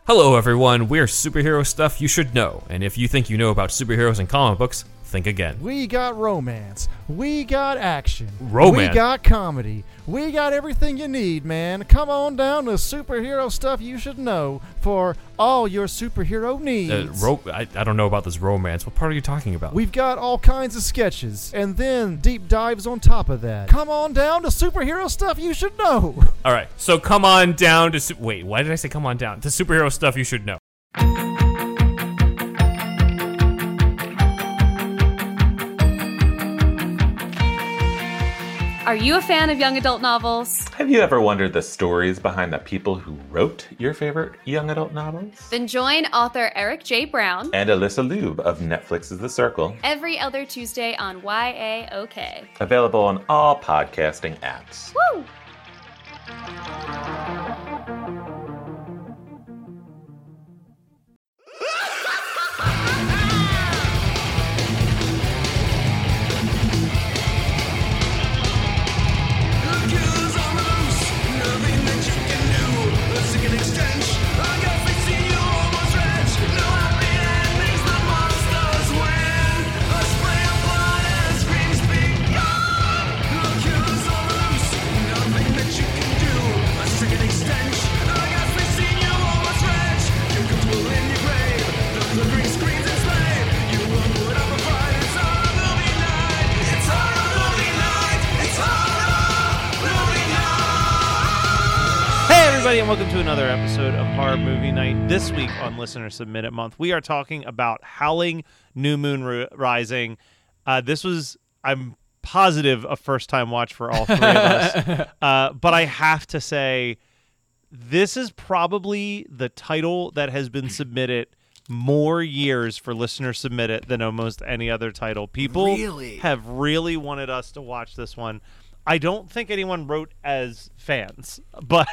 Hello everyone, we're Superhero Stuff You Should Know, and if you think you know about superheroes and comic books, think again. We got romance, we got action, Romance. we got comedy, we got everything you need, man. Come on down to Superhero Stuff You Should Know for all your superhero needs. I don't know about this romance. What part are you talking about? We've got all kinds of sketches, and then deep dives on top of that. Come on down to Superhero Stuff You Should Know. Alright, so come on down to... Wait, why did I say come on down? To Superhero Stuff You Should Know. Are you a fan of young adult novels? Have you ever wondered the stories behind the people who wrote your favorite young adult novels? Then join author Eric J. Brown And Alyssa Lube of Netflix's The Circle. every other Tuesday on YAOK. Available on all podcasting apps. Woo! And welcome to another episode of Horror Movie Night. This week on Listener Submit It Month, we are talking about Howling, New Moon Rising. This was, I'm positive, a first-time watch for all three of us. But I have to say, this is probably the title that has been submitted more years for Listener Submit It than almost any other title. People have really wanted us to watch this one. I don't think anyone wrote as fans, but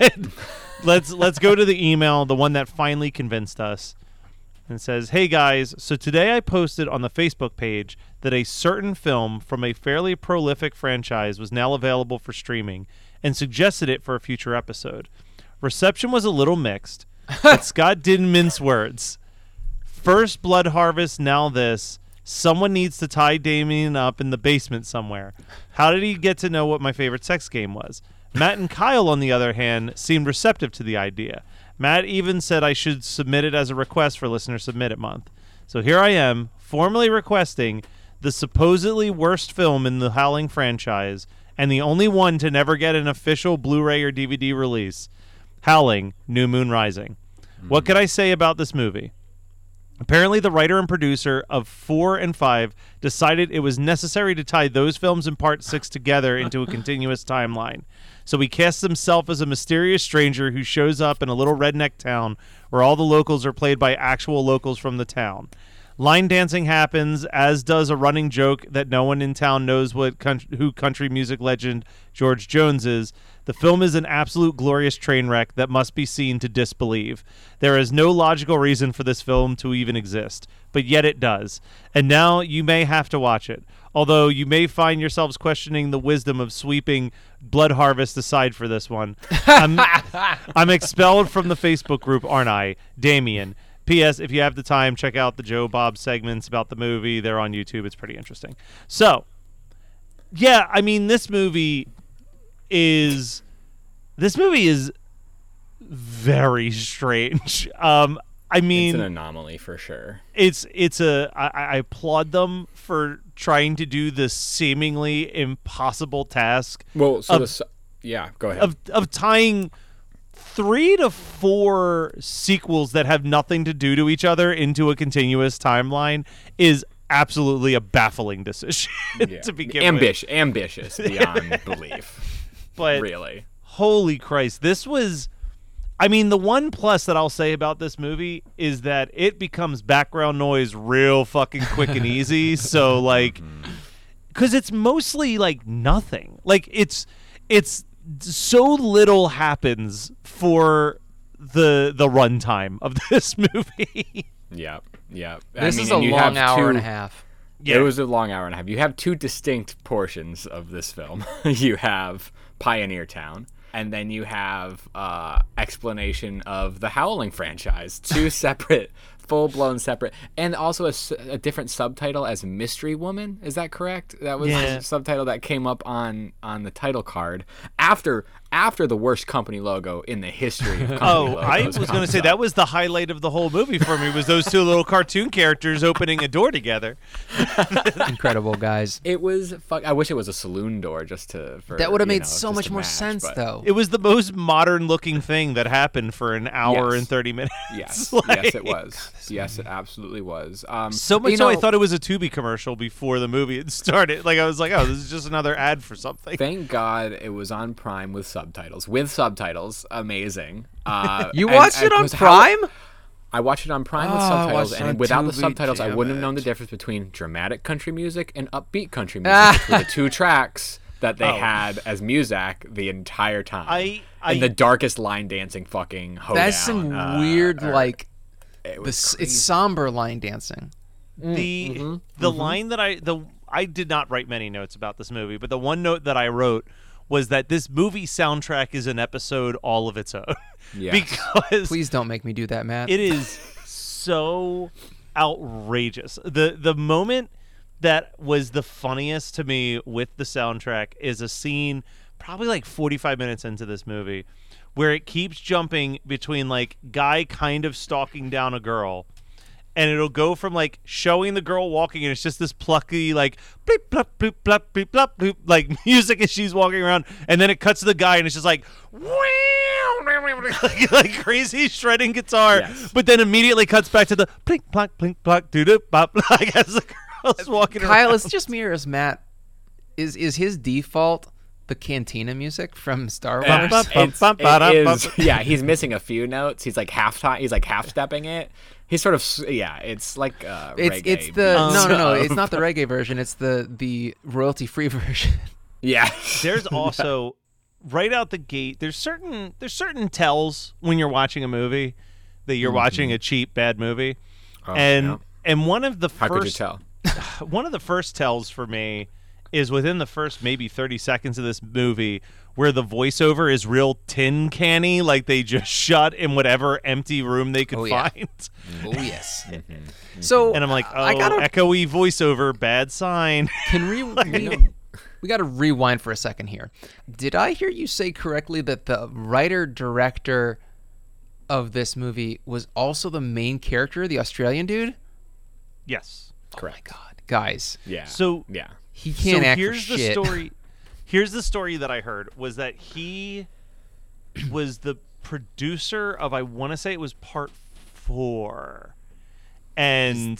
let's go to the email, the one that finally convinced us. And it says, "Hey guys, so today I posted on the Facebook page that a certain film from a fairly prolific franchise was now available for streaming and suggested it for a future episode. Reception was a little mixed, but Scott didn't mince words. First Blood Harvest, now this. Someone needs to tie Damien up in the basement somewhere. How did he get to know what my favorite sex game was? Matt and Kyle, on the other hand, seemed receptive to the idea. Matt even said I should submit it as a request for Listener Submit It Month. So here I am, formally requesting the supposedly worst film in the Howling franchise and the only one to never get an official Blu-ray or DVD release. Howling, New Moon Rising. What could I say about this movie? Apparently, the writer and producer of 4 and 5 decided it was necessary to tie those films in Part 6 together into a continuous timeline. So he casts himself as a mysterious stranger who shows up in a little redneck town where all the locals are played by actual locals from the town. Line dancing happens, as does a running joke that no one in town knows who country music legend George Jones is. The film is an absolute glorious train wreck that must be seen to disbelieve. There is no logical reason for this film to even exist, but yet it does. And now you may have to watch it, although you may find yourselves questioning the wisdom of sweeping Blood Harvest aside for this one. I'm expelled from the Facebook group, aren't I? Damien. P.S. If you have the time, check out the Joe Bob segments about the movie. They're on YouTube. It's pretty interesting. So, yeah, I mean, this movie is very strange. I mean, it's an anomaly for sure. I applaud them for trying to do this seemingly impossible task. Well, so go ahead. Of tying 3 to 4 sequels that have nothing to do to each other into a continuous timeline is absolutely a baffling decision to begin with. Ambitious beyond belief. But really, holy Christ, this was... I mean, the one plus that I'll say about this movie is that it becomes background noise real fucking quick and easy. So, like... Because it's mostly, like, nothing. Like, it's so little happens for the runtime of this movie. Yeah. This is a long hour and a half. Yeah. It was a long hour and a half. You have 2 distinct portions of this film. You have Pioneer Town, and then you have explanation of the Howling franchise. 2 separate, full-blown separate, and also a different subtitle as Mystery Woman. Is that correct? That was the subtitle that came up on the title card after the worst company logo in the history of company logos. I was going to say that was the highlight of the whole movie for me, was those 2 little cartoon characters opening a door together. Incredible, guys. It was I wish it was a saloon door that would have made so much more sense, though. It was the most modern looking thing that happened for an hour and 30 minutes. Yes. Like, yes, it was. Yes, it absolutely was. So much so I thought it was a Tubi commercial before the movie had started. Like, I was like, oh, this is just another ad for something. Thank God it was on Prime with subtitles. Amazing. You watched it on Prime? I watched it on Prime with subtitles, and without the subtitles, I wouldn't have known the difference between dramatic country music and upbeat country music, which were the 2 tracks that they had as music the entire time. And the darkest line dancing fucking hoedown. That's some weird, it's somber line dancing. The line that I did not write many notes about this movie, but the one note that I wrote was that this movie soundtrack is an episode all of its own. Yes. Because please don't make me do that, Matt. It is so outrageous. The moment that was the funniest to me with the soundtrack is a scene probably like 45 minutes into this movie where it keeps jumping between like guy kind of stalking down a girl, and it'll go from like showing the girl walking and it's just this plucky like bleep blop bloop blop bleep blop bloop like music as she's walking around, and then it cuts to the guy and it's just like like crazy shredding guitar, but then immediately cuts back to the plink plonk doo doo bop like as the girl's walking around. Kyle, it's just me or is Matt is his default the Cantina music from Star Wars? He's missing a few notes. He's like half stepping it. He's sort of it's like reggae. It's the no. It's not the reggae version. It's the royalty free version. Yeah. There's also right out the gate. There's certain tells when you're watching a movie that you're watching a cheap bad movie, and one of the How could you tell? One of the first tells for me is within the first maybe 30 seconds of this movie where the voiceover is real tin canny, like they just shot in whatever empty room they could find. Oh, yes. So, and I'm like, echoey voiceover, bad sign. We got to rewind for a second here. Did I hear you say correctly that the writer-director of this movie was also the main character, the Australian dude? Yes. Correct. Oh, my God. Guys. Yeah. So, he can't act here's for the shit. story. Here's the story that I heard was that he was the producer of, I want to say it was part 4, and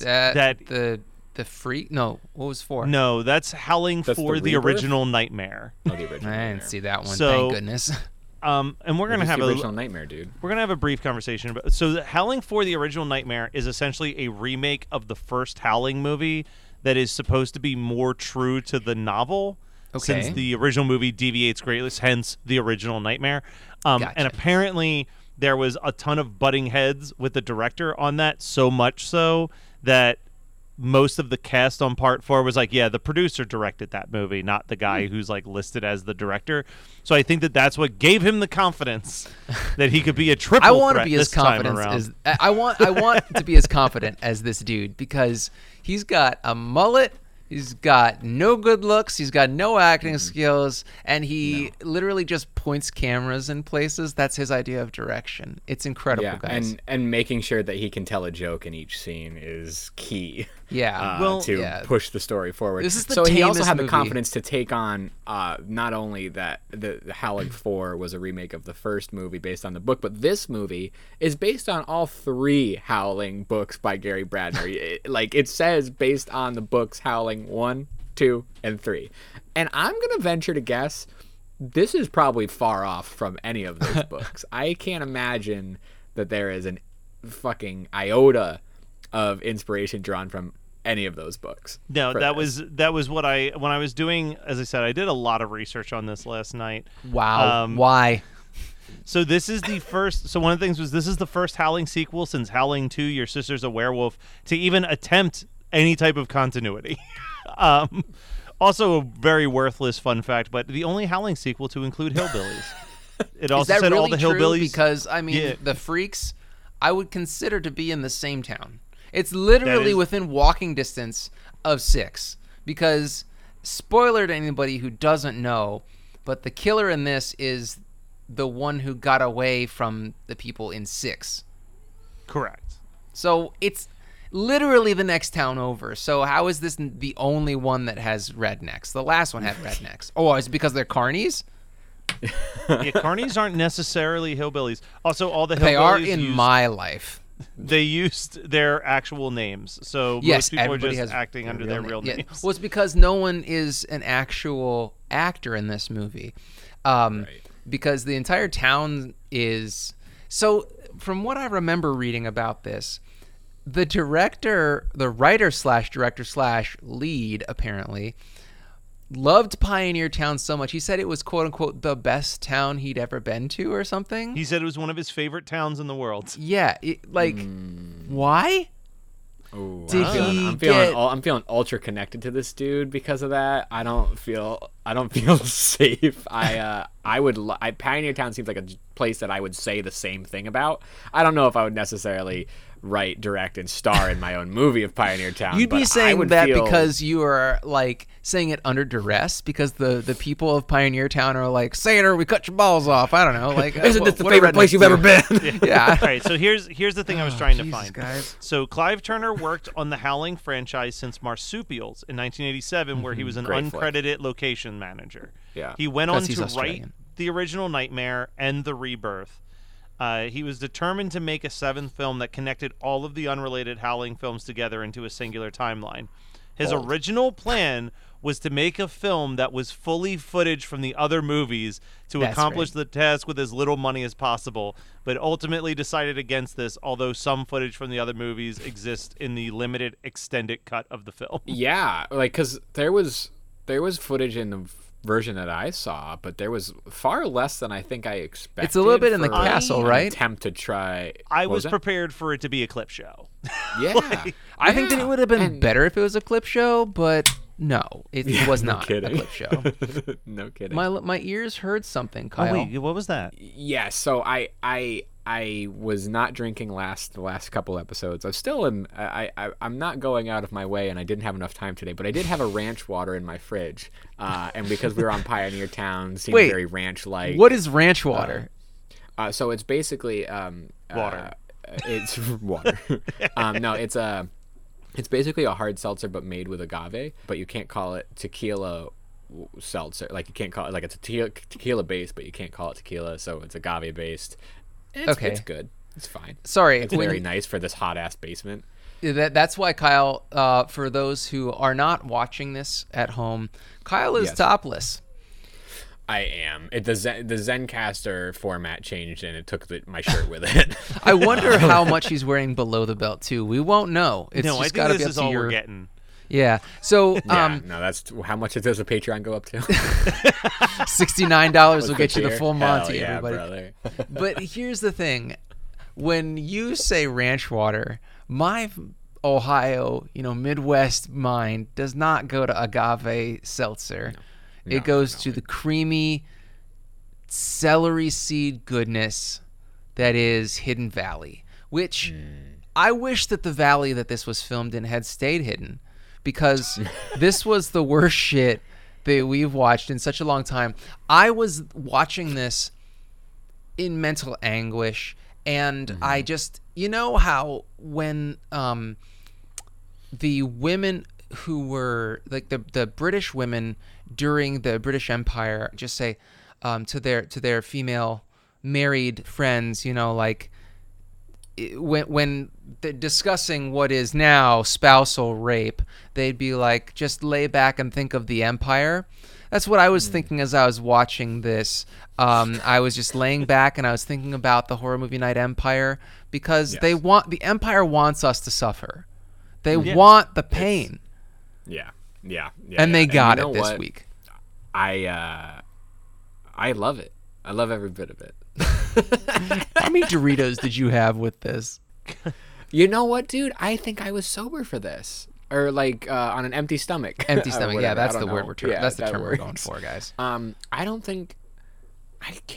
the freak. No, what was 4? No, that's Howling for the Original Nightmare. Oh, the original. I didn't see that one. So, thank goodness. And we're gonna have the original Nightmare, dude. We're gonna have a brief conversation about. So, Howling for the Original Nightmare is essentially a remake of the first Howling movie that is supposed to be more true to the novel. Okay. Since the original movie deviates greatly, hence the original Nightmare. Gotcha. And apparently there was a ton of butting heads with the director on that, so much so that most of the cast on part 4 was like, yeah, the producer directed that movie, not the guy who's like listed as the director. So I think that that's what gave him the confidence that he could be a triple I want threat to be as this time confident around. as I want to be as confident as this dude, because he's got a mullet. He's got no good looks. He's got no acting skills, and he literally just points cameras in places. That's his idea of direction. It's incredible, guys. And making sure that he can tell a joke in each scene is key. Yeah, to push the story forward. This is the so he also tamest had movie. the confidence to take on not only that the Howling 4 was a remake of the first movie based on the book, but this movie is based on all 3 Howling books by Gary Bradner. It says based on the books Howling 1, 2, and 3. And I'm going to venture to guess this is probably far off from any of those books. I can't imagine that there is an fucking iota of inspiration drawn from any of those books. No, that was what when I was doing, as I said, I did a lot of research on this last night. Wow. Why? So this is the first. So one of the things was this is the first Howling sequel since Howling 2, Your Sister's a Werewolf, to even attempt any type of continuity. Also a very worthless fun fact, but the only Howling sequel to include hillbillies. It Is also that said really all the true? hillbillies. Because I mean, Yeah. the Freaks, I would consider to be in the same town. It's literally is- within walking distance of 6. Because, spoiler to anybody who doesn't know, but the killer in this is the one who got away from the people in 6. Correct. So it's literally the next town over. So how is this the only one that has rednecks? The last one had rednecks. Oh, is it because they're carnies? Yeah, carnies aren't necessarily hillbillies. Also, all the hillbillies They are in used, my life. they used their actual names. So Yes, most people are everybody just has acting under their real Yeah. names. Well, it's because no one is an actual actor in this movie. Because the entire town is... So, from what I remember reading about this, the writer/director/lead, apparently, loved Pioneer Town so much. He said it was, quote-unquote, the best town he'd ever been to or something. He said it was one of his favorite towns in the world. Yeah, why? Ooh, Did he I'm get- feeling ultra connected to this dude because of that. I don't feel safe. Pioneer Town seems like a place that I would say the same thing about. I don't know if I would necessarily write, direct, and star in my own movie of Pioneer Town. You'd but be I saying would that feel- because you are like saying it under duress because the people of Pioneer Town are like, say it or we cut your balls off. I don't know. Like, Isn't this the what do favorite place rednecks you've do? ever been? Yeah. All right, so here's the thing I was trying to Jesus, find. guys. So Clive Turner worked on the Howling franchise since Marsupials in 1987, where he was an Great flick. uncredited location manager. Yeah. He went on 'Cause he's to Australian. write the original Nightmare and the Rebirth. He was determined to make a 7th film that connected all of the unrelated Howling films together into a singular timeline. His original plan was to make a film that was fully footage from the other movies to That's accomplish right. the task with as little money as possible, but ultimately decided against this, although some footage from the other movies exists in the limited extended cut of the film. Yeah, like because there was footage in the version that I saw, but there was far less than I think I expected. It's a little bit in the for castle, an right? Attempt to try. I What was that? prepared for it to be a clip show. Yeah, I think that it would have been And- better if it was a clip show, but no, it was no not kidding. a clip show. No kidding. My ears heard something, Kyle. Oh wait, what was that? Yeah, so I was not drinking the last couple episodes. I'm still in. I'm not going out of my way, and I didn't have enough time today. But I did have a ranch water in my fridge, and because we were on Pioneer Town, seemed Wait, very ranch-like. What is ranch water? So it's basically Water. It's water. No, it's basically a hard seltzer but made with agave. But you can't call it tequila seltzer. Like you can't call it like it's a tequila based, but you can't call it tequila. So it's agave based. Okay. It's good. It's fine. Sorry, It's when- very nice for this hot ass basement. That's why Kyle, for those who are not watching this at home, Kyle is Yes. topless. I am. The Zencaster format changed and it took my shirt with it. I wonder how much he's wearing below the belt too. We won't know. It's No, I just think gotta this be up is to all your... we're getting. Yeah. So Yeah, no, that's how much does a Patreon go up to? $69 will get you the Beer? full Monty, Hell yeah, everybody. brother. But here's the thing: when you say ranch water, my Ohio, Midwest mind does not go to agave seltzer. It goes to the creamy celery seed goodness that is Hidden Valley, which I wish that the valley that this was filmed in had stayed hidden, because this was the worst shit that we've watched in such a long time. I was watching this in mental anguish, and I just, how when the women who were like the British women during the British Empire just say to their female married friends, when they're discussing what is now spousal rape, they'd be like, just lay back and think of the empire. That's what I was thinking as I was watching this. I was just laying back and I was thinking about the horror movie night Empire, because the empire wants us to suffer. They want the pain. Yeah. And they got you know it this what? week. I love it. I love every bit of it. How many Doritos did you have with this? You know what, dude? I think I was sober for this, or like on an empty stomach. Empty Or stomach. Yeah, whatever. that's I the don't word know. we're Yeah, that's the that term we're going works. for, guys. I don't think I can't.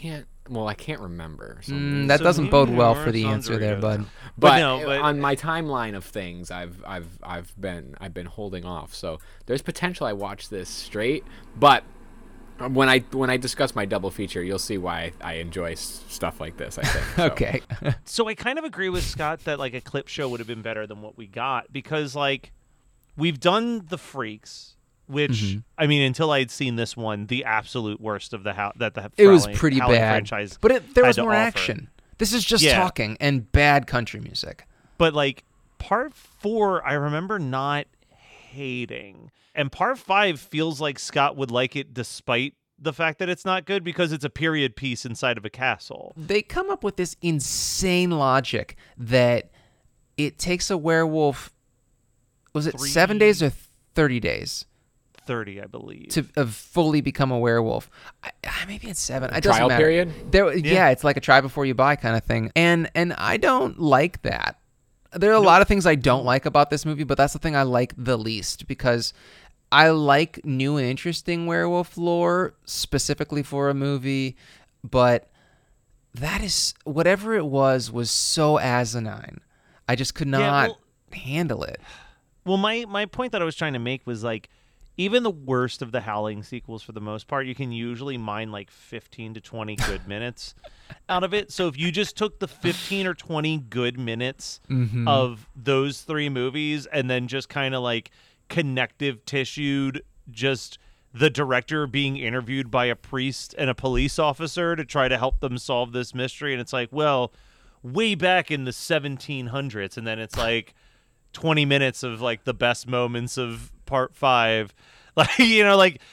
Well, I can't remember. So That doesn't bode well for the sounds answer there, Doritos. bud. But, no, but- on my timeline of things, I've been holding off. So there's potential I watch this straight. But when I discuss my double feature, you'll see why I enjoy stuff like this. I think. So. Okay. So I kind of agree with Scott that like a clip show would have been better than what we got because like we've done The Freaks, which I mean, until I had seen this one, the absolute worst of the It was Howling- pretty Howling bad, franchise. but there had was to more offer. action. This is just Yeah. talking and bad country music. But like part 4, I remember not hating, and part 5 feels like Scott would like it despite the fact that it's not good because it's a period piece inside of a castle. They come up with this insane logic that it takes a werewolf, was it 7 days or 30 days 30, I believe. to fully become a werewolf? Maybe it's 7. It doesn't Trial matter. period? Yeah, it's like a try before you buy kind of thing. And I don't like that. There are a lot of things I don't like about this movie, but that's the thing I like the least because I like new and interesting werewolf lore specifically for a movie, but that is whatever it was so asinine. I just could not handle it. Well, my point that I was trying to make was like, even the worst of the Howling sequels, for the most part, you can usually mine like 15 to 20 good minutes out of it. So if you just took the 15 or 20 good minutes of those 3 movies and then just kind of like connective tissued just the director being interviewed by a priest and a police officer to try to help them solve this mystery, and it's like, well, way back in the 1700s, and then it's like 20 minutes of like the best moments of part 5. Like, you know, like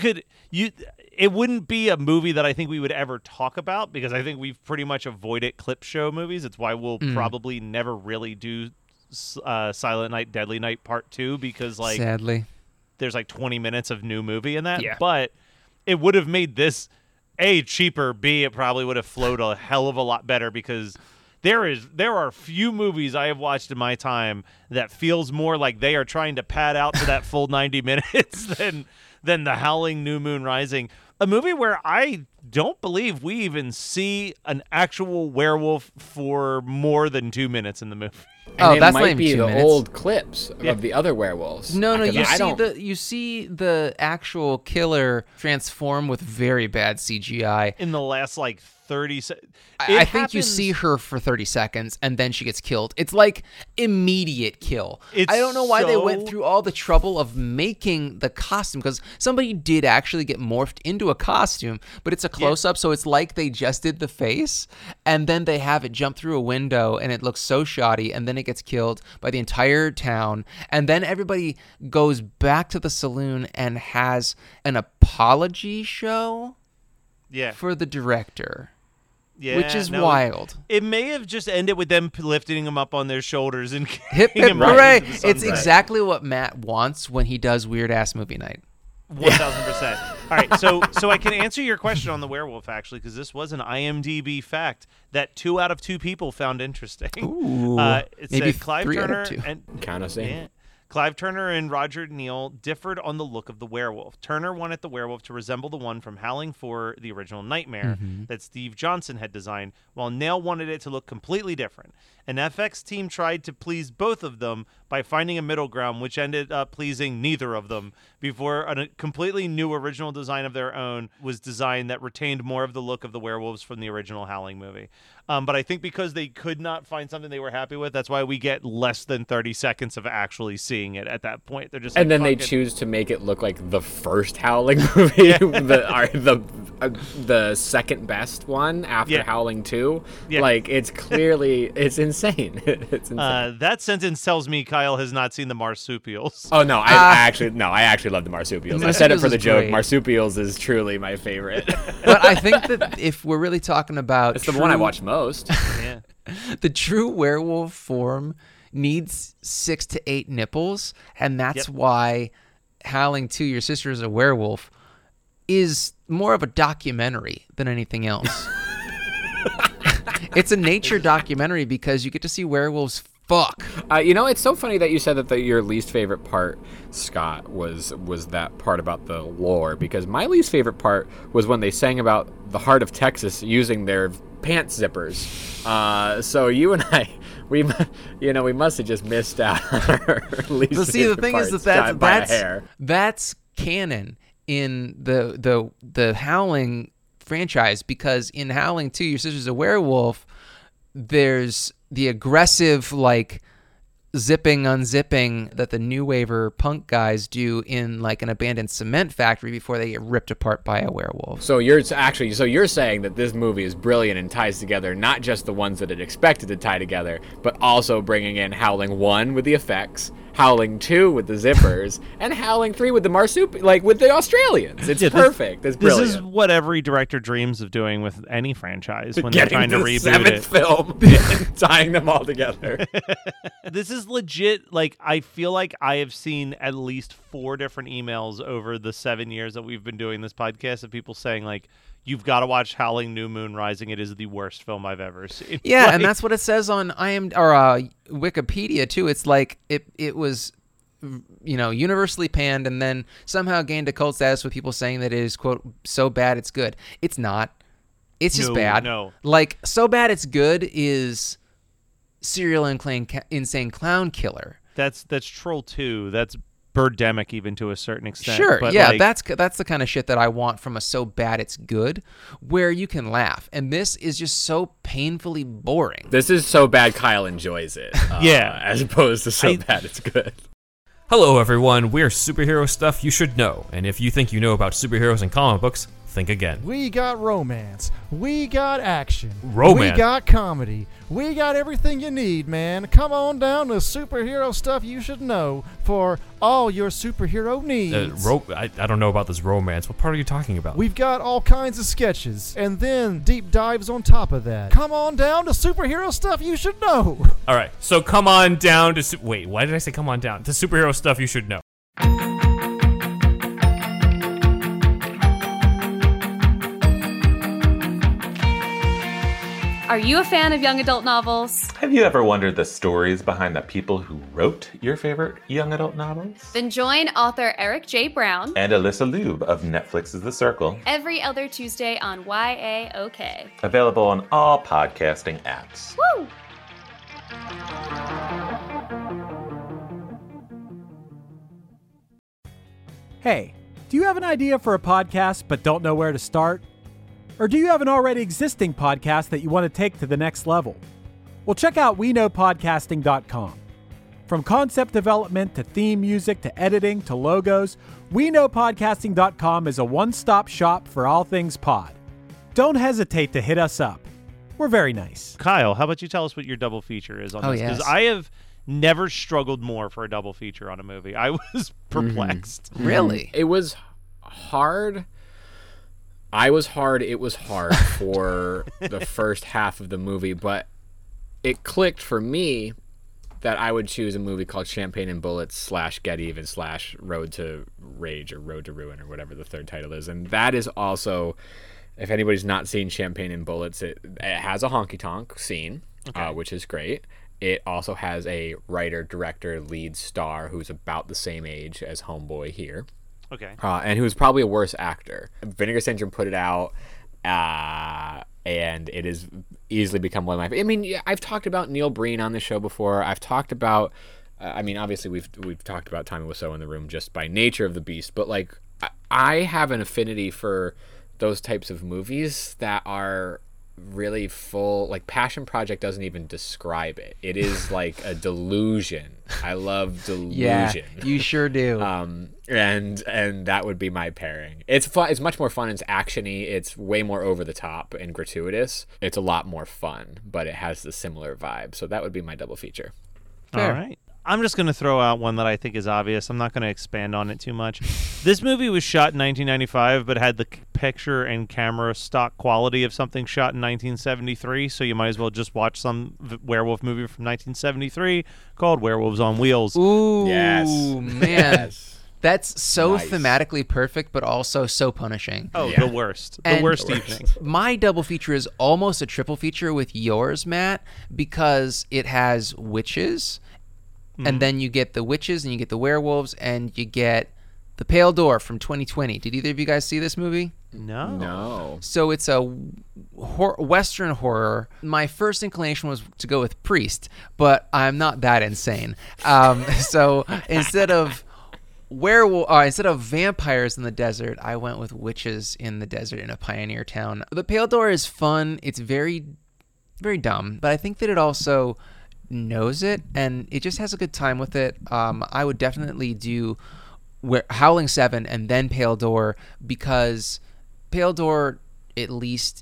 it wouldn't be a movie that I think we would ever talk about because I think we've pretty much avoided clip show movies. It's why we'll probably never really do Silent Night, Deadly Night Part 2 because like Sadly. there's like 20 minutes of new movie in that. Yeah. But it would have made this A, cheaper, B, it probably would have flowed a hell of a lot better because there are few movies I have watched in my time that feels more like they are trying to pad out to that full 90 minutes than The Howling New Moon Rising, a movie where I don't believe we even see an actual werewolf for more than 2 minutes in the movie. And it that's might not even be 2 the minutes. old clips of the other werewolves. No, Because you see the actual killer transform with very bad CGI. In the last like 30 seconds. I think you see her for 30 seconds and then she gets killed. It's like immediate kill. It's I don't know why they went so- through all the trouble of making the costume because somebody did actually get morphed into a costume, but it's a close up, so it's like they just did the face and then they have it jump through a window and it looks so shoddy and then it gets killed by the entire town and then everybody goes back to the saloon and has an apology show Yeah. for the director. Yeah, Which is no, wild. It may have just ended with them lifting him up on their shoulders and Hip carrying hip him out hooray! into the It's sunset. exactly what Matt wants when he does weird ass movie night. 1000%. All right, so I can answer your question on the werewolf actually, because this was an IMDb fact that 2 out of 2 people found interesting. Ooh, It maybe said Clive 3 out of Turner 2. and Count us in. yeah. Clive Turner and Roger Neal differed on the look of the werewolf. Turner wanted the werewolf to resemble the one from Howling 4, the original Nightmare, that Steve Johnson had designed, while Neal wanted it to look completely different. An FX team tried to please both of them by finding a middle ground, which ended up pleasing neither of them, before a completely new original design of their own was designed that retained more of the look of the werewolves from the original Howling movie. But I think because they could not find something they were happy with, that's why we get less than 30 seconds of actually seeing it at that point. They're just And like, then they "Fuck it." choose to make it look like the first Howling movie, the second best one after Yeah. Howling 2. Yeah. Like it's clearly it's insane. It's insane. That sentence tells me Kyle has not seen the marsupials. Oh no, I actually love the marsupials. I said it for Marsupials the is joke. great. Marsupials is truly my favorite. But I think that if we're really talking about It's the one I watched most. Yeah. the true werewolf form needs 6 to 8 nipples, and that's Yep. why Howling 2, Your Sister is a Werewolf, is more of a documentary than anything else. It's a nature documentary because you get to see werewolves fuck. It's so funny that you said that your least favorite part, Scott, was that part about the lore, because my least favorite part was when they sang about the heart of Texas using their pants zippers. So you and I, we must have just missed out on our least But see, the favorite thing is parts by a hair. that's canon in the Howling franchise, because in Howling 2, Your Sister's a Werewolf, there's the aggressive, like, zipping, unzipping that the New Waver punk guys do in, like, an abandoned cement factory before they get ripped apart by a werewolf. So you're saying that this movie is brilliant and ties together not just the ones that it expected to tie together, but also bringing in Howling 1 with the effects, Howling 2 with the zippers, and Howling 3 with the marsupial, like with the Australians. It's perfect. It's brilliant. This is what every director dreams of doing with any franchise when Getting they're trying to the reboot seventh it. film and tying them all together. This is legit. Like, I feel like I have seen at least 4 different emails over the 7 years that we've been doing this podcast of people saying, like, you've got to watch Howling New Moon Rising. It is the worst film I've ever seen. Yeah, Like, and that's what it says on Wikipedia too. It's like it was, universally panned, and then somehow gained a cult status with people saying that it is, quote, so bad it's good. It's not. It's just bad. No. Like, so bad it's good is Serial Insane Clown Killer. That's Troll 2. That's Birdemic, even to a certain extent. Sure, but yeah, like, that's the kind of shit that I want from a so bad it's good, where you can laugh. And this is just so painfully boring. This is so bad Kyle enjoys it. Yeah. As opposed to so bad it's good. Hello, everyone. We're superhero stuff you should know. And if you think you know about superheroes and comic books, think again. We got romance. We got action. Romance? We got comedy. We got everything you need, man. Come on down to Superhero Stuff You Should Know for all your superhero needs. I don't know about this romance. What part are you talking about? We've got all kinds of sketches, and then deep dives on top of that. Come on down to Superhero Stuff You Should Know. All right, so come on down to... Wait, why did I say come on down? To superhero stuff you should know. Are you a fan of young adult novels? Have you ever wondered the stories behind the people who wrote your favorite young adult novels? Then join author Eric J. Brown And Alyssa Lube of Netflix's The Circle. every other Tuesday on YAOK. Available on all podcasting apps. Woo! Hey, do you have an idea for a podcast but don't know where to start? Or do you have an already existing podcast that you want to take to the next level? Well, check out WeKnowPodcasting.com. From concept development to theme music to editing to logos, WeKnowPodcasting.com is a one-stop shop for all things pod. Don't hesitate to hit us up. We're very nice. Kyle, how about you tell us what your double feature is on this? Because yes. I have never struggled more for a double feature on a movie. I was perplexed. Really? It was hard. It was hard for the first half of the movie, but it clicked for me that I would choose a movie called Champagne and Bullets / Get Even / Road to Rage or Road to Ruin or whatever the third title is. And that is also, if anybody's not seen Champagne and Bullets, it has a honky-tonk scene, which is great. It also has a writer, director, lead star who's about the same age as Homeboy here. Okay. And who's probably a worse actor. Vinegar Syndrome put it out, and it has easily become one of my... I mean, I've talked about Neil Breen on the show before. I've talked about... obviously, we've talked about Tommy Wiseau in the Room just by nature of the beast, but, like, I have an affinity for those types of movies that are really full... Like, Passion Project doesn't even describe it. It is like a delusion. I love delusion. Yeah, you sure do. And that would be my pairing. It's fun. It's much more fun. It's actiony. It's way more over the top and gratuitous. It's a lot more fun, but it has the similar vibe. So that would be my double feature. All right. I'm just going to throw out one that I think is obvious. I'm not going to expand on it too much. This movie was shot in 1995, but had the picture and camera stock quality of something shot in 1973, so you might as well just watch some werewolf movie from 1973 called Werewolves on Wheels. Ooh, Yes. man. Yes. That's so Nice. thematically perfect, but also so punishing. Oh, Yeah. the worst. The And- worst The worst. evening. My double feature is almost a triple feature with yours, Matt, because it has witches, and then you get the witches, and you get the werewolves, and you get the Pale Door from 2020. Did either of you guys see this movie? No. No. So it's a Western horror. My first inclination was to go with Priest, but I'm not that insane. So instead of instead of vampires in the desert, I went with witches in the desert in a pioneer town. The Pale Door is fun. It's very, very dumb, but I think that it also knows it, and it just has a good time with it. I would definitely do Howling 7 and then Pale Door, because Pale Door at least,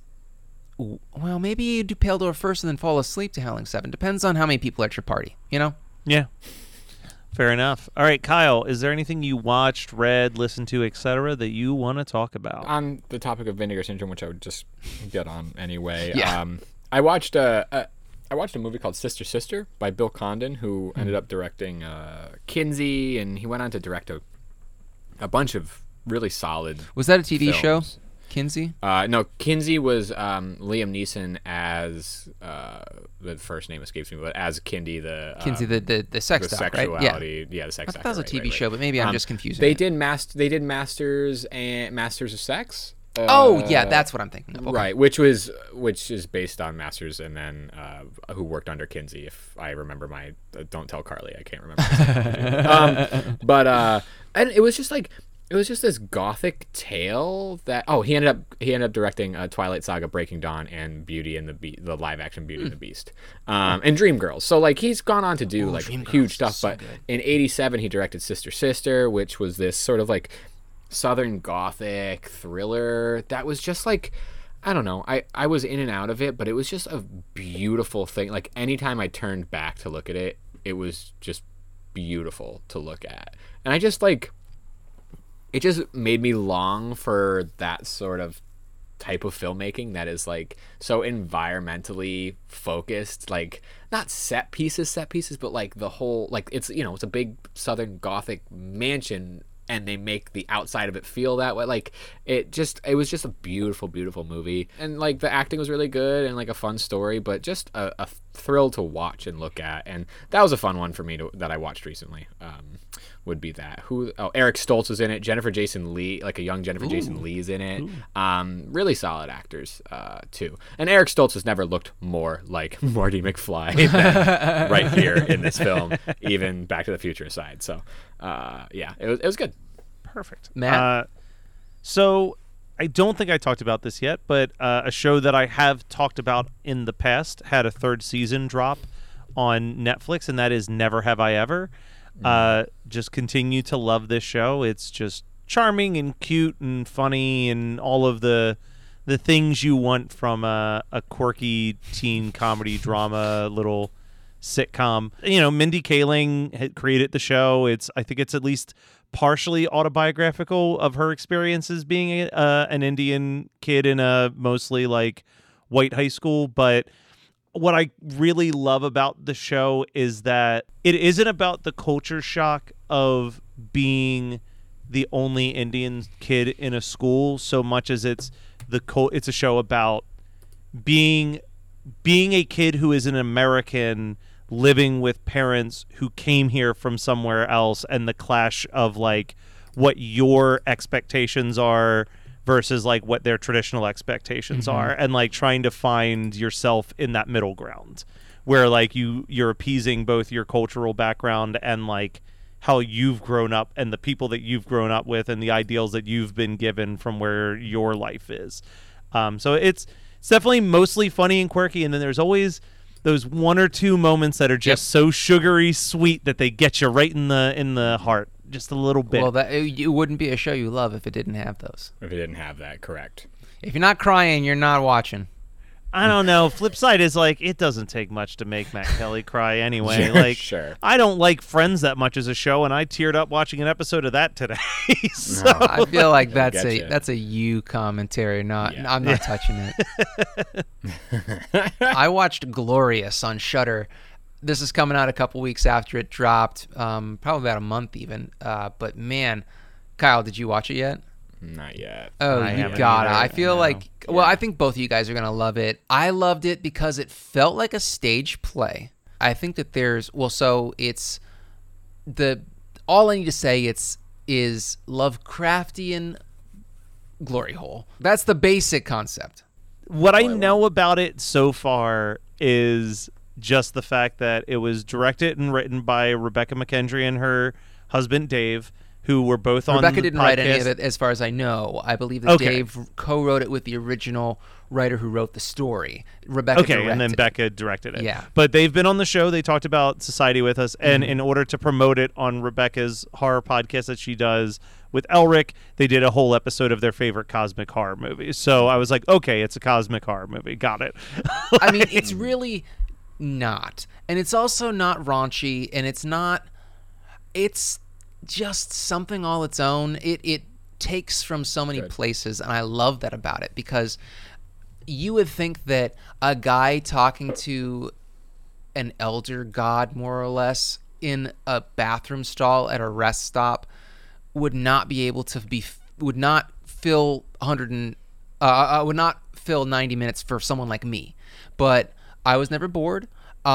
well, maybe you do Pale Door first and then fall asleep to Howling 7. Depends on how many people are at your party, you know? Yeah. Fair enough. All right, Kyle, is there anything you watched, read, listened to, etc., that you want to talk about? On the topic of Vinegar Syndrome, which I would just get on anyway. Yeah. I watched a movie called Sister Sister by Bill Condon, who ended up directing Kinsey, and he went on to direct a bunch of really solid. Was that a TV show, films. Kinsey? No, Kinsey was Liam Neeson as the first name escapes me, but as Kindy, the Kinsey, the sex the doc, right? Yeah. sexuality, the I sex. thought that was a actor, TV right. show, but maybe I'm just confusing They it. did Masters and Masters of Sex. Oh, yeah, that's what I'm thinking of. Okay. Right, which is based on Masters, and then who worked under Kinsey. If I remember my don't tell Carly, I can't remember. And it was just like this gothic tale that he ended up directing Twilight Saga, Breaking Dawn, and Beauty and the live action Beauty and the Beast, and Dreamgirls. So like he's gone on to do like Dreamgirls huge is stuff. so But good. in '87 he directed Sister Sister, which was this sort of like Southern Gothic thriller that was just like, I don't know, I was in and out of it, but it was just a beautiful thing. Like anytime I turned back to look at it, it was just beautiful to look at. And I just like, it just made me long for that sort of type of filmmaking that is like so environmentally focused, like not set pieces, but like the whole, like it's, it's a big Southern Gothic mansion, and they make the outside of it feel that way. Like it was just a beautiful, beautiful movie, and like the acting was really good and like a fun story, but just a thrill to watch and look at. And that was a fun one for me that I watched recently. Would be that. Eric Stoltz was in it. Jennifer Jason Leigh, like a young Jennifer Jason Leigh's in it. Really solid actors too. And Eric Stoltz has never looked more like Marty McFly than right here in this film, even Back to the Future aside. So yeah, it was good. Perfect. Matt? So I don't think I talked about this yet, but a show that I have talked about in the past had a third season drop on Netflix, and that is Never Have I Ever. Just continue to love this show. It's just charming and cute and funny and all of the things you want from a quirky teen comedy drama little sitcom. Mindy Kaling had created the show. I think it's at least partially autobiographical of her experiences being an Indian kid in a mostly like white high school. But what I really love about the show is that it isn't about the culture shock of being the only Indian kid in a school so much as it's a show about being a kid who is an American living with parents who came here from somewhere else, and the clash of like what your expectations are versus like what their traditional expectations are, and like trying to find yourself in that middle ground where like you're appeasing both your cultural background and like how you've grown up and the people that you've grown up with and the ideals that you've been given from where your life is. So it's definitely mostly funny and quirky, and then there's always those one or two moments that are just so sugary sweet that they get you right in the heart, just a little bit. Well, it wouldn't be a show you love if it didn't have those. If it didn't have that, correct. If you're not crying, you're not watching. I don't know. Flip side is like it doesn't take much to make Matt Kelly cry anyway. Like Sure. I don't like Friends that much as a show, and I teared up watching an episode of that today. So I feel like get ya. that's a you commentary. Not Yeah. I'm not touching it. I watched Glorious on Shudder. this is coming out a couple weeks after it dropped, probably about a month even. But man, Kyle, did you watch it yet? Not yet. Oh, I you haven't gotta. either. I feel No. like, well, I think both of you guys are gonna love it. I loved it because it felt like a stage play. I think that so it's all I need to say is Lovecraftian glory hole. That's the basic concept. What I know about it so far is just the fact that it was directed and written by Rebecca McKendry and her husband Dave, who were both on Rebecca the didn't write any podcast. of it, as far as I know. I believe that Okay. Dave co-wrote it with the original writer who wrote the story. Rebecca Okay, directed and then it. Becca directed it. Yeah. But they've been on the show. They talked about Society with us. And in order to promote it on Rebecca's horror podcast that she does with Elric, they did a whole episode of their favorite cosmic horror movies. So I was like, okay, it's a cosmic horror movie. Got it. I mean, it's really not. And it's also not raunchy, and it's just something all its own. It takes from so many places, and I love that about it, because you would think that a guy talking to an elder god, more or less, in a bathroom stall at a rest stop would not be able to would not fill 90 minutes for someone like me. But I was never bored.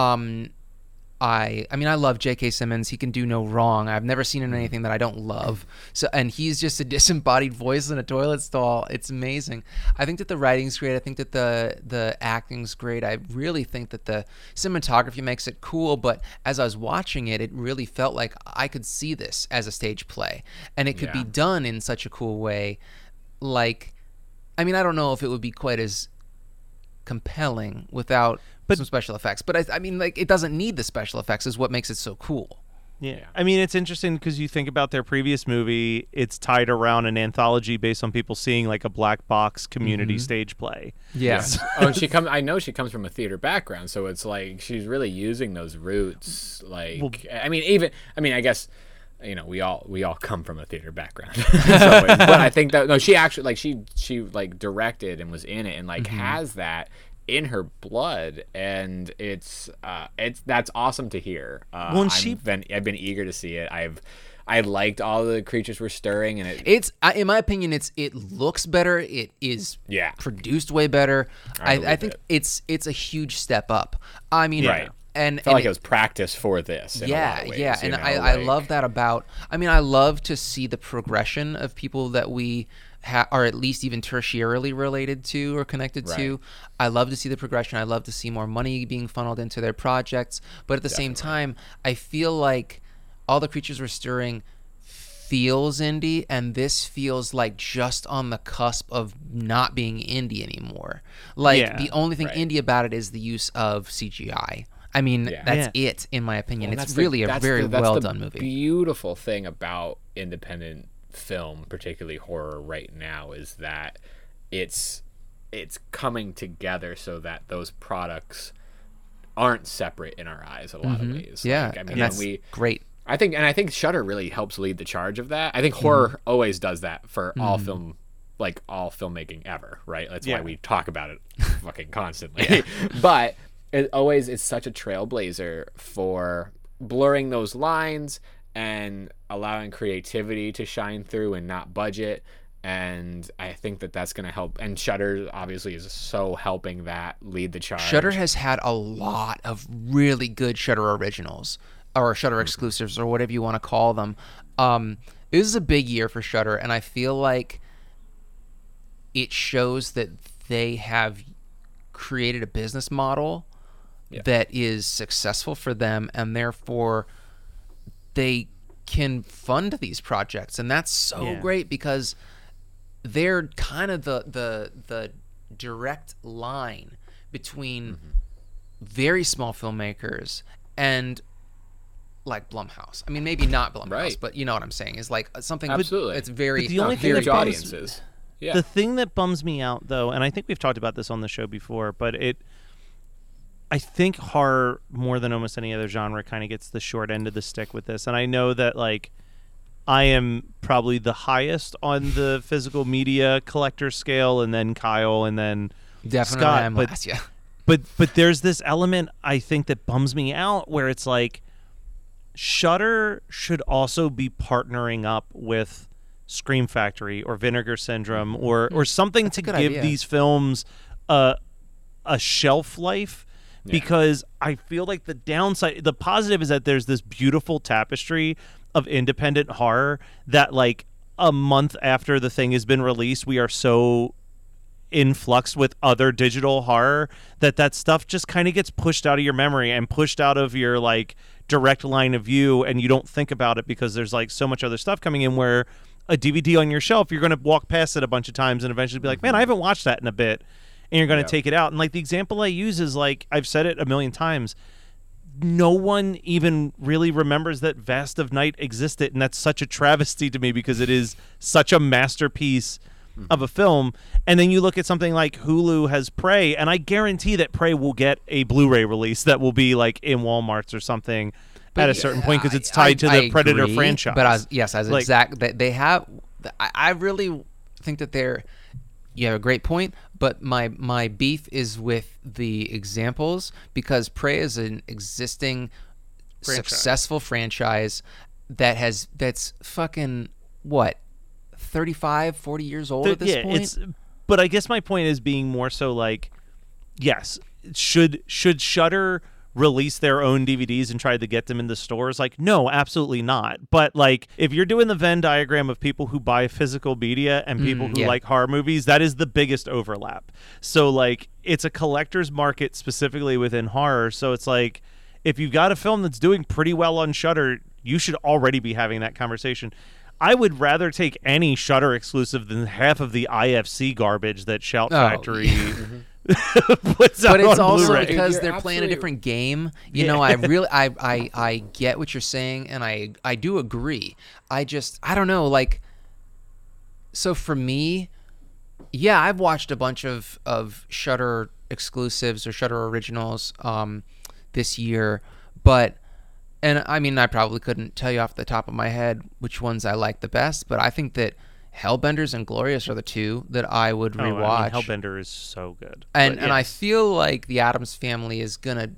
I mean, I love J.K. Simmons. He can do no wrong. I've never seen him in anything that I don't love. So, and he's just a disembodied voice in a toilet stall. It's amazing. I think that the writing's great. I think that the acting's great. I really think that the cinematography makes it cool. But as I was watching it, it really felt like I could see this as a stage play, and it could be done in such a cool way. Like, I mean, I don't know if it would be quite as compelling without some special effects, but I mean, like, it doesn't need the special effects is what makes it so cool. Yeah. I mean, it's interesting because you think about their previous movie, it's tied around an anthology based on people seeing like a black box community stage play. Yeah. And I know she comes from a theater background, so it's like she's really using those roots. Like, I mean, I guess, you know, we all come from a theater background. But I think that she actually, like, she like directed and was in it and like has that in her blood, and it's that's awesome to hear. I've been eager to see it. I liked all the creatures were stirring, and It's in my opinion, it looks better. It is produced way better. I think it's a huge step up. I mean, Right. And I felt like it was practice for this. In a lot of ways, yeah, and you know, I like- love that about. I mean, I love to see the progression of people that we are at least even tertiarily related to or connected to. I love to see the progression. I love to see more money being funneled into their projects. But at the same time, I feel like All the Creatures Were Stirring feels indie, and this feels like just on the cusp of not being indie anymore. Like, the only thing indie about it is the use of CGI. I mean, that's it, in my opinion. Well, it's that's really the- a very that's well the done movie. Beautiful thing about independent film, particularly horror right now, is that it's coming together so that those products aren't separate in our eyes a lot of ways. Yeah, Like, I mean, and that's great. I think Shudder really helps lead the charge of that. I think horror always does that for all film, like all filmmaking ever, right? That's why we talk about it fucking constantly. But it's such a trailblazer for blurring those lines and allowing creativity to shine through and not budget. And I think that that's going to help. And Shudder obviously is so helping that lead the charge. Shudder has had a lot of really good Shudder originals or Shudder exclusives or whatever you want to call them. This is a big year for Shudder, and I feel like it shows that they have created a business model that is successful for them, and therefore they can fund these projects. And that's so great, because they're kind of the direct line between very small filmmakers and like Blumhouse. I mean, maybe not Blumhouse, but you know what I'm saying, is like something it's very But the only thing very that audiences. Yeah. The thing that bums me out, though, and I think we've talked about this on the show before, but I think horror, more than almost any other genre, kind of gets the short end of the stick with this. And I know that, like, I am probably the highest on the physical media collector scale, and then Kyle, and then definitely Scott. I'm But last, yeah. But there's this element I think that bums me out where it's like Shudder should also be partnering up with Scream Factory or Vinegar Syndrome or something to give idea. these films a shelf life. Because I feel like the positive is that there's this beautiful tapestry of independent horror that like a month after the thing has been released, we are so influxed with other digital horror that stuff just kind of gets pushed out of your memory and pushed out of your like direct line of view, and you don't think about it because there's like so much other stuff coming in where a DVD on your shelf, you're going to walk past it a bunch of times and eventually be like, man, I haven't watched that in a bit. And you're going to take it out. And like the example I use is like, I've said it a million times, no one even really remembers that Vast of Night existed. And that's such a travesty to me because it is such a masterpiece of a film. And then you look at something like Hulu has Prey, and I guarantee that Prey will get a Blu-ray release that will be like in Walmarts or something at a certain point because it's tied to the Predator agree, franchise. But they have. I really think that they're. You have a great point, but my beef is with the examples because Prey is an existing successful franchise that's fucking what 35, 40 years old at this point. But I guess my point is being more so like, yes, should Shudder release their own DVDs and try to get them in the stores? Like, no, absolutely not. But like, if you're doing the Venn diagram of people who buy physical media and people who like horror movies, that is the biggest overlap. So like, it's a collector's market specifically within horror. So it's like, if you've got a film that's doing pretty well on Shudder, you should already be having that conversation. I would rather take any Shudder exclusive than half of the IFC garbage that Shout Factory puts out but it's on also Blu-ray. because they're playing a different game. You know, I really I get what you're saying, and I do agree. I don't know, like, so for me, yeah, I've watched a bunch of Shudder exclusives or Shudder originals this year, and I mean, I probably couldn't tell you off the top of my head which ones I like the best, but I think that Hellbenders and Glorious are the two that I would rewatch. Hellbender is so good. And I feel like the Addams Family is gonna.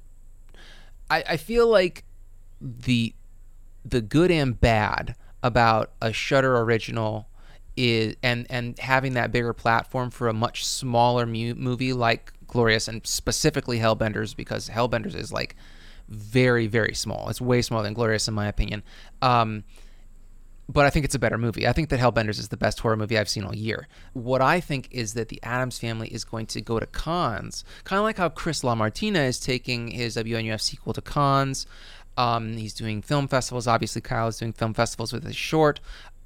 I feel like the good and bad about a Shudder original is and having that bigger platform for a much smaller movie like Glorious and specifically Hellbenders, because Hellbenders is like very, very small. It's way smaller than Glorious in my opinion. But I think it's a better movie. I think that Hellbenders is the best horror movie I've seen all year. What I think is that the Addams Family is going to go to cons, kind of like how Chris LaMartina is taking his WNUF sequel to cons. He's doing film festivals. Obviously, Kyle is doing film festivals with his short.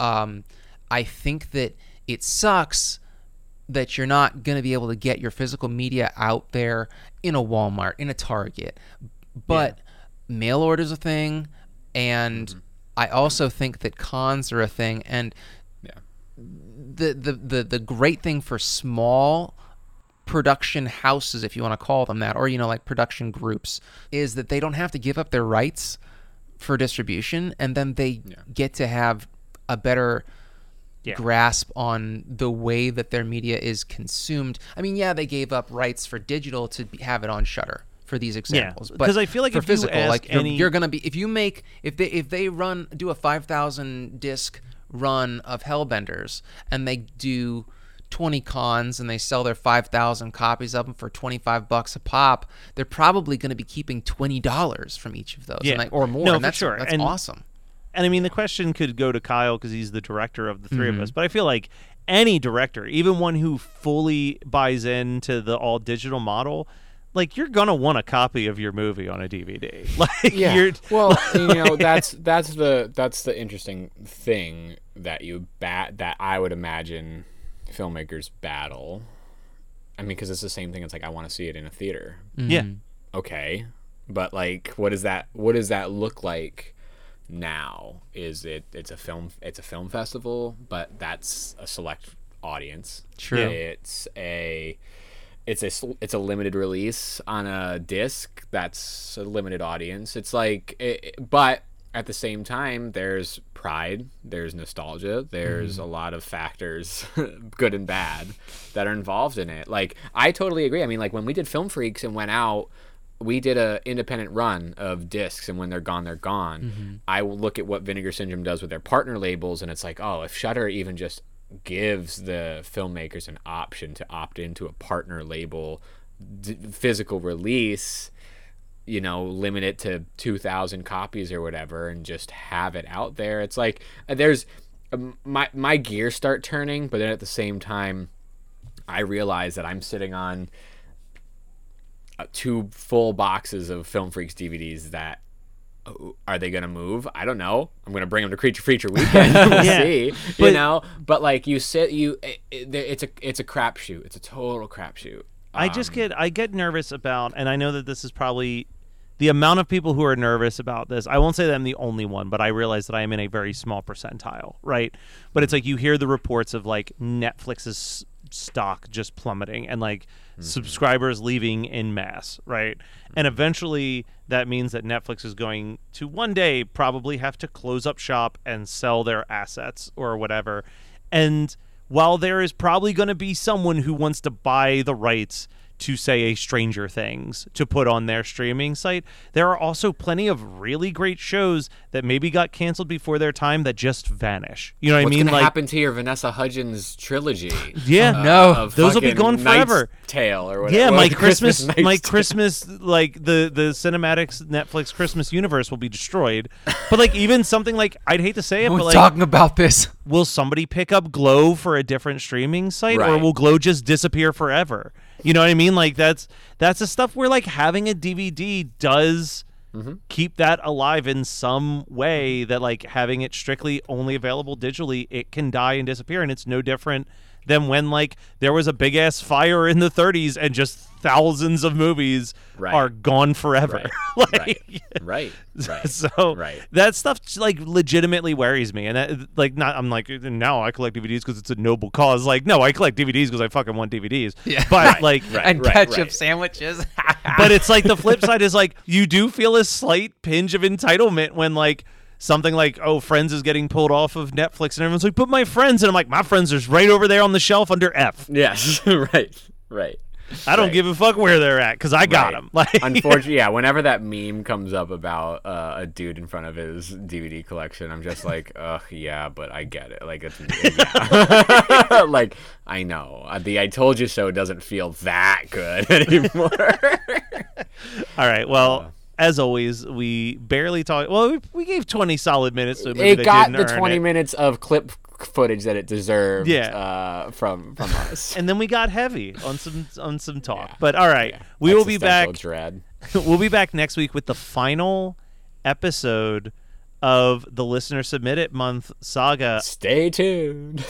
I think that it sucks that you're not going to be able to get your physical media out there in a Walmart, in a Target. But mail order's a thing, and I also think that cons are a thing, and the great thing for small production houses, if you want to call them that, or like production groups, is that they don't have to give up their rights for distribution, and then they get to have a better grasp on the way that their media is consumed. I mean, they gave up rights for digital to have it on Shudder for these examples, but because I feel like for if physical, you ask like any... you're gonna be if they do a 5,000 disc run of Hellbenders and they do 20 cons and they sell their 5,000 copies of them for $25 a pop, they're probably going to be keeping $20 from each of those, or more. No, and that's for sure. That's and, awesome. And I mean, the question could go to Kyle because he's the director of the three of us, but I feel like any director, even one who fully buys into the all digital model, like, you're gonna want a copy of your movie on a DVD. That's the interesting thing that I would imagine filmmakers battle. I mean, because it's the same thing. It's like, I want to see it in a theater. Yeah. Okay, but like, what does that look like now? Is it's a film festival, but that's a select audience. True. It's a limited release on a disc. That's a limited audience. It's like, but at the same time, there's pride, there's nostalgia, there's a lot of factors, good and bad, that are involved in it. Like, I totally agree. I mean, like, when we did Film Freaks and went out, we did a independent run of discs, and when they're gone, they're gone. I will look at what Vinegar Syndrome does with their partner labels, and it's like, oh, if Shudder even just gives the filmmakers an option to opt into a partner label physical release, you know, limit it to 2,000 copies or whatever, and just have it out there. It's like there's my gears start turning, but then at the same time, I realize that I'm sitting on 2 full boxes of Film Freaks DVDs that are they gonna move? I don't know. I'm gonna bring them to Creature Feature Weekend. We'll see. You know, but like it's a crapshoot. It's a total crapshoot. I get nervous about, and I know that this is probably the amount of people who are nervous about this. I won't say that I'm the only one, but I realize that I am in a very small percentile, right? But it's like you hear the reports of like Netflix's stock just plummeting and like subscribers leaving en masse, right? And eventually that means that Netflix is going to one day probably have to close up shop and sell their assets or whatever. And while there is probably going to be someone who wants to buy the rights to, say, a Stranger Things to put on their streaming site, there are also plenty of really great shows that maybe got canceled before their time that just vanish. You know what I mean? What's going like, to happen to your Vanessa Hudgens trilogy? Yeah, no, those will be gone forever. Knight's Tale or whatever. Yeah, Well, my Christmas, like the Cinematics Netflix Christmas universe will be destroyed. But like even something like, I'd hate to say it, We're but like, talking about this. will somebody pick up Glow for a different streaming site, or Right. will Glow just disappear forever? You know what I mean? Like that's the stuff where like having a DVD does keep that alive in some way, that like having it strictly only available digitally, it can die and disappear. And it's no different than when like there was a big ass fire in the 30s and just thousands of movies are gone forever. Right. So that stuff like legitimately worries me, and that, like, not I'm like, now I collect DVDs because it's a noble cause. Like, no, I collect DVDs because I fucking want DVDs. Yeah. But like, and ketchup sandwiches. but it's like the flip side is like you do feel a slight pinch of entitlement when like something like, oh, Friends is getting pulled off of Netflix, and everyone's like, but my Friends, and I'm like, my Friends is right over there on the shelf under F. Yes, right. I don't give a fuck where they're at because I got them. Like, unfortunately, yeah. Whenever that meme comes up about a dude in front of his DVD collection, I'm just like, ugh, yeah, but I get it. Like, it's yeah. Like, I know the "I told you so" doesn't feel that good anymore. All right, well. As always, we barely talk. Well, we gave 20 solid minutes. So maybe it they got didn't the earn 20 it. minutes of clip footage that it deserved. Yeah. From us. And then we got heavy on some talk. Yeah. But all right, we will be back. Dread. We'll be back next week with the final episode of the Listener Submit It Month saga. Stay tuned.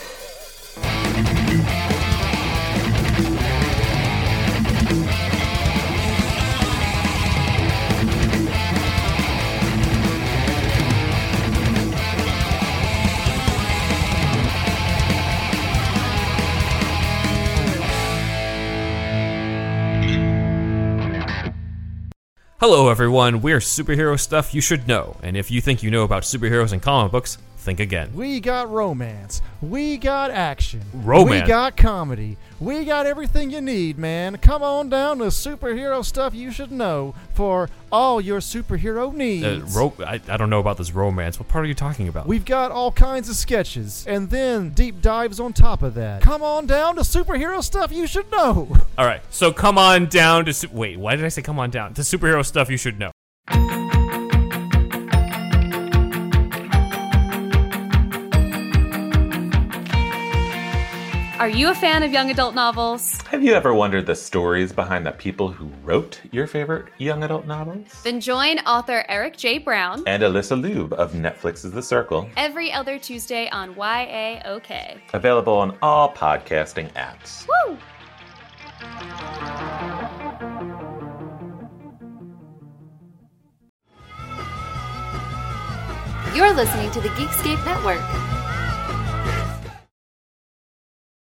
Hello everyone, we're Superhero Stuff You Should Know, and if you think you know about superheroes and comic books, think again. We got romance. We got action. Romance? We got comedy. We got everything you need, man. Come on down to Superhero Stuff You Should Know for all your superhero needs. I don't know about this romance. What part are you talking about? We've got all kinds of sketches, and then deep dives on top of that. Come on down to Superhero Stuff You Should Know. All right, so come on down to... Wait, why did I say come on down? To Superhero Stuff You Should Know. Are you a fan of young adult novels? Have you ever wondered the stories behind the people who wrote your favorite young adult novels? Then join author Eric J. Brown And Alyssa Lube of Netflix's The Circle. every other Tuesday on YAOK. Available on all podcasting apps. Woo! You're listening to the Geekscape Network.